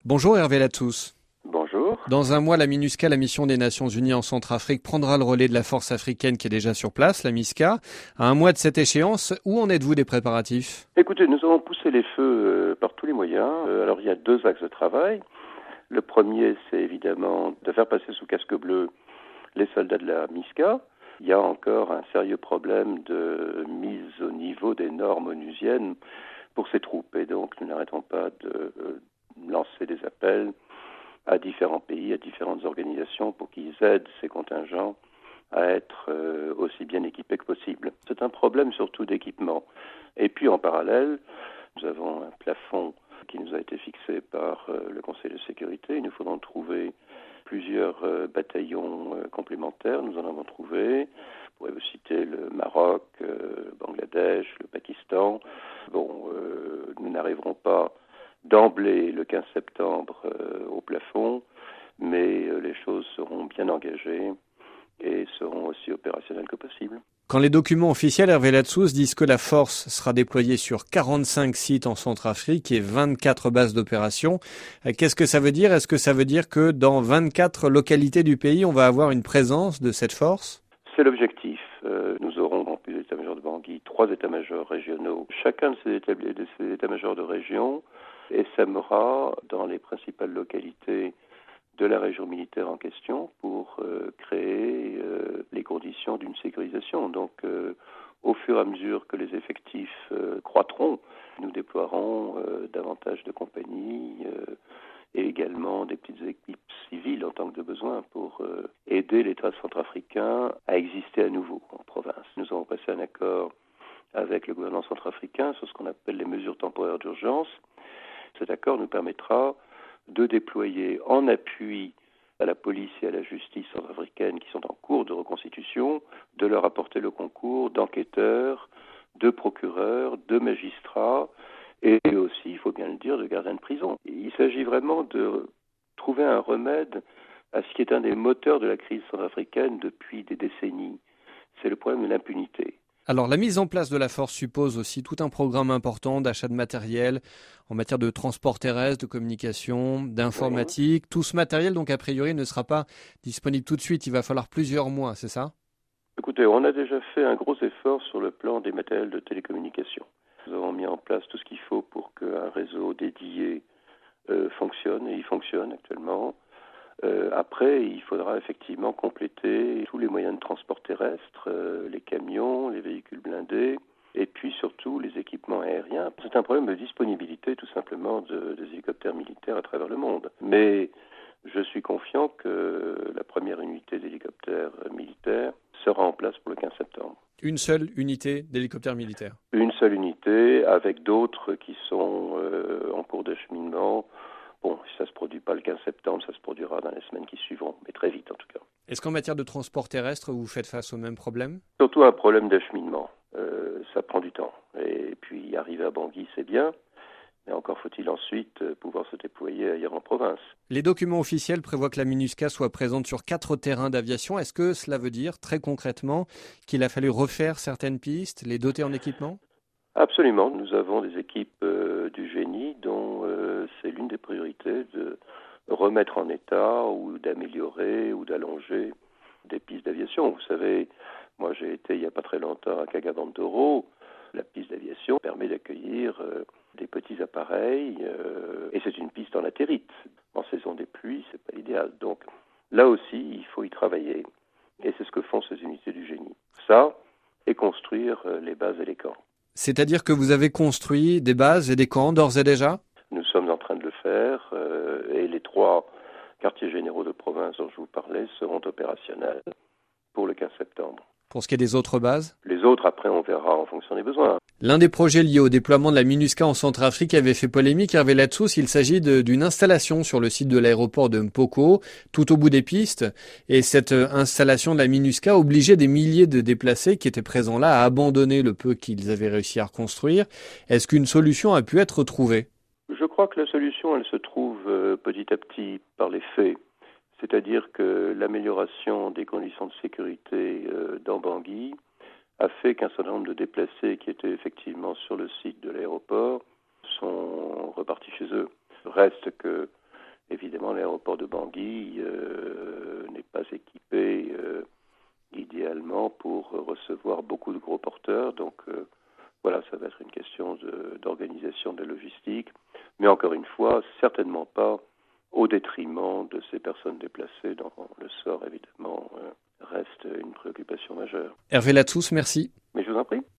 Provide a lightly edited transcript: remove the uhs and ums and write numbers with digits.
Bonjour Hervé Latsous. Bonjour. Dans un mois, la MINUSCA, la mission des Nations Unies en Centrafrique, prendra le relais de la force africaine qui est déjà sur place, la MISCA. À un mois de cette échéance, où en êtes-vous des préparatifs ? Écoutez, nous avons poussé les feux par tous les moyens. Alors il y a 2 axes de travail. Le premier, c'est évidemment de faire passer sous casque bleu les soldats de la MISCA. Il y a encore un sérieux problème de mise au niveau des normes onusiennes pour ces troupes. Et donc nous n'arrêtons pas de lancer des appels à différents pays, à différentes organisations pour qu'ils aident ces contingents à être aussi bien équipés que possible. C'est un problème surtout d'équipement. Et puis en parallèle, nous avons un plafond qui nous a été fixé par le Conseil de sécurité. Il nous faudra trouver plusieurs bataillons complémentaires. Nous en avons trouvé. Je pourrais vous citer le Maroc, le Bangladesh, le Pakistan. Nous n'arriverons pas d'emblée le 15 septembre au plafond, mais les choses seront bien engagées et seront aussi opérationnelles que possible. Quand les documents officiels, Hervé Latsous, disent que la force sera déployée sur 45 sites en Centrafrique et 24 bases d'opération, qu'est-ce que ça veut dire ? Est-ce que ça veut dire que dans 24 localités du pays, on va avoir une présence de cette force ? C'est l'objectif. Nous aurons, en plus de l'état-major de Bangui, 3 états-majors régionaux. Chacun de ces états-majors de région essaimera dans les principales localités de la région militaire en question pour créer les conditions d'une sécurisation. Donc, au fur et à mesure que les effectifs croîtront, nous déploierons davantage de compagnies et également des petites équipes civiles en tant que de besoin pour aider l'État centrafricain à exister à nouveau en province. Nous avons passé un accord avec le gouvernement centrafricain sur ce qu'on appelle les mesures temporaires d'urgence. Cet accord nous permettra de déployer en appui à la police et à la justice centrafricaine qui sont en cours de reconstitution, de leur apporter le concours d'enquêteurs, de procureurs, de magistrats et aussi, il faut bien le dire, de gardiens de prison. Il s'agit vraiment de trouver un remède à ce qui est un des moteurs de la crise centrafricaine depuis des décennies. C'est le problème de l'impunité. Alors, la mise en place de la force suppose aussi tout un programme important d'achat de matériel en matière de transport terrestre, de communication, d'informatique. Oui. Tout ce matériel, donc, a priori, ne sera pas disponible tout de suite. Il va falloir plusieurs mois, c'est ça ? Écoutez, on a déjà fait un gros effort sur le plan des matériels de télécommunication. Nous avons mis en place tout ce qu'il faut pour qu'un réseau dédié fonctionne, et il fonctionne actuellement. Après, il faudra effectivement compléter tous les moyens de transport terrestre, les camions, les véhicules blindés, et puis surtout les équipements aériens. C'est un problème de disponibilité tout simplement des hélicoptères militaires à travers le monde. Mais je suis confiant que la première unité d'hélicoptères militaires sera en place pour le 15 septembre. Une seule unité d'hélicoptères militaires ? Une seule unité, avec d'autres qui sont en cours d'acheminement. Bon, si ça ne se produit pas le 15 septembre, ça se produira dans les semaines qui suivront, mais très vite en tout cas. Est-ce qu'en matière de transport terrestre, vous faites face au même problème ? Surtout un problème d'acheminement. Ça prend du temps. Et puis arriver à Bangui, c'est bien, mais encore faut-il ensuite pouvoir se déployer ailleurs en province. Les documents officiels prévoient que la MINUSCA soit présente sur 4 terrains d'aviation. Est-ce que cela veut dire, très concrètement, qu'il a fallu refaire certaines pistes, les doter en équipement ? Absolument. Nous avons des équipes du génie dont c'est l'une des priorités de remettre en état ou d'améliorer ou d'allonger des pistes d'aviation. Vous savez, moi j'ai été il n'y a pas très longtemps à Kagabandoro. La piste d'aviation permet d'accueillir des petits appareils et c'est une piste en latérite. En saison des pluies, c'est pas idéal. Donc là aussi, il faut y travailler et c'est ce que font ces unités du génie. Ça et construire les bases et les camps. C'est-à-dire que vous avez construit des bases et des camps d'ores et déjà ? Nous sommes en train de le faire et les 3 quartiers généraux de province dont je vous parlais seront opérationnels pour le 15 septembre. Pour ce qui est des autres bases ? Les autres, après, on verra en fonction des besoins. L'un des projets liés au déploiement de la MINUSCA en Centrafrique avait fait polémique. Hervé Latsous, il s'agit d'une installation sur le site de l'aéroport de Mpoko, tout au bout des pistes. Et cette installation de la MINUSCA obligeait des milliers de déplacés qui étaient présents là à abandonner le peu qu'ils avaient réussi à reconstruire. Est-ce qu'une solution a pu être trouvée ? Je crois que la solution, elle se trouve petit à petit par les faits. C'est-à-dire que l'amélioration des conditions de sécurité dans Bangui a fait qu'un certain nombre de déplacés qui étaient effectivement sur le site de l'aéroport sont repartis chez eux. Reste que évidemment, l'aéroport de Bangui n'est pas équipé idéalement pour recevoir beaucoup de gros porteurs. Donc voilà, ça va être une question d'organisation de la logistique. Mais encore une fois, certainement pas au détriment de ces personnes déplacées dont le sort, évidemment, reste une préoccupation majeure. Hervé Latsous, merci. Mais je vous en prie.